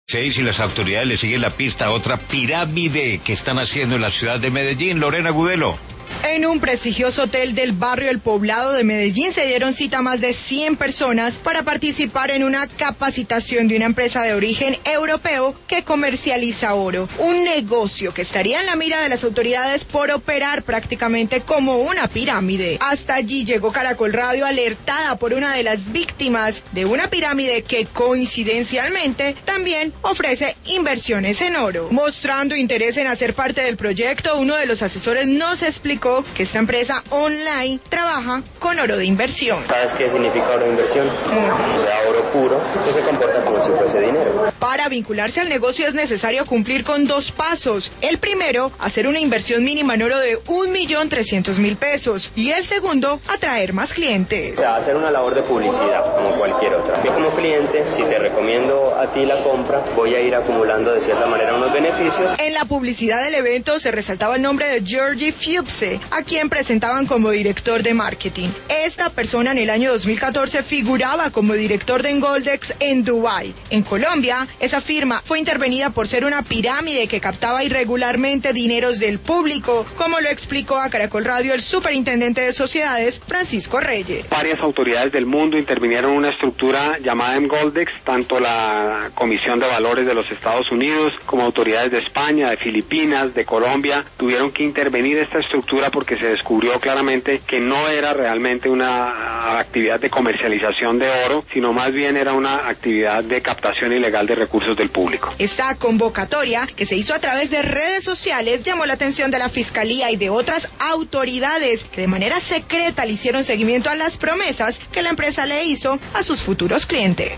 Sí, si las autoridades le siguen la pista a otra pirámide que están haciendo en la ciudad de Medellín. Lorena Gudelo. En un prestigioso hotel del barrio El Poblado de Medellín se dieron cita a más de 100 personas para participar en una capacitación de una empresa de origen europeo que comercializa oro. Un negocio que estaría en la mira de las autoridades por operar prácticamente como una pirámide. Hasta allí llegó Caracol Radio, alertada por una de las víctimas de una pirámide que coincidencialmente también ofrece inversiones en oro. Mostrando interés en hacer parte del proyecto, uno de los asesores nos explicó que esta empresa online trabaja con oro de inversión. ¿Sabes qué significa oro de inversión? O sea, oro puro, que se comporta como si fuese dinero. Para vincularse al negocio es necesario cumplir con 2 pasos. El primero, hacer una inversión mínima en oro de 1.300.000 pesos. Y el segundo, atraer más clientes. O sea, hacer una labor de publicidad, como cualquier otra. Yo como cliente, si te recomiendo a ti la compra, voy a ir acumulando de cierta manera unos beneficios. En la publicidad del evento se resaltaba el nombre de Georgie Fuchse, a quien presentaban como director de marketing. Esta persona en el año 2014 figuraba como director de Engoldex en Dubái. En Colombia, esa firma fue intervenida por ser una pirámide que captaba irregularmente dineros del público, como lo explicó a Caracol Radio el superintendente de sociedades, Francisco Reyes. Varias autoridades del mundo intervinieron en una estructura llamada Engoldex, tanto la Comisión de Valores de los Estados Unidos como autoridades de España, de Filipinas, de Colombia, tuvieron que intervenir esta estructura porque se descubrió claramente que no era realmente una actividad de comercialización de oro, sino más bien era una actividad de captación ilegal de recursos del público. Esta convocatoria, que se hizo a través de redes sociales, llamó la atención de la Fiscalía y de otras autoridades que de manera secreta le hicieron seguimiento a las promesas que la empresa le hizo a sus futuros clientes.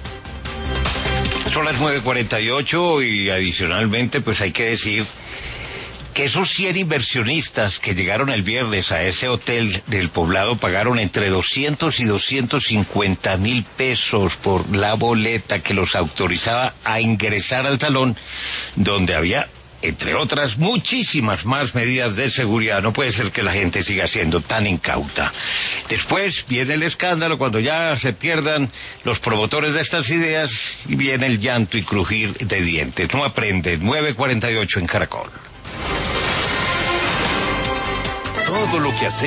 Son las 9:48 y adicionalmente pues hay que decir que esos 100 inversionistas que llegaron el viernes a ese hotel del Poblado pagaron entre 200 y 250.000 pesos por la boleta que los autorizaba a ingresar al salón, donde había, entre otras, muchísimas más medidas de seguridad. No puede ser que la gente siga siendo tan incauta. Después viene el escándalo cuando ya se pierdan los promotores de estas ideas y viene el llanto y crujir de dientes. No aprenden. 9:48 en Caracol. Todo lo que hacemos